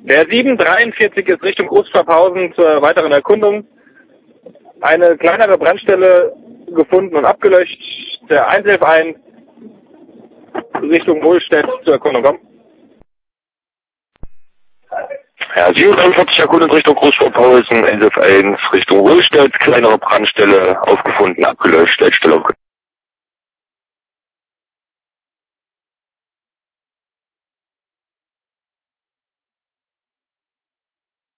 Der 743 ist Richtung Großschwabhausen zur weiteren Erkundung. Eine kleinere Brandstelle gefunden und abgelöscht. Der 111 Richtung Wohlstedt zur Erkundung kommen. Ja, 47 erkundet Richtung Großschwabhausen, 111 Richtung Wohlstedt, kleinere Brandstelle aufgefunden, abgelöscht, Stellung.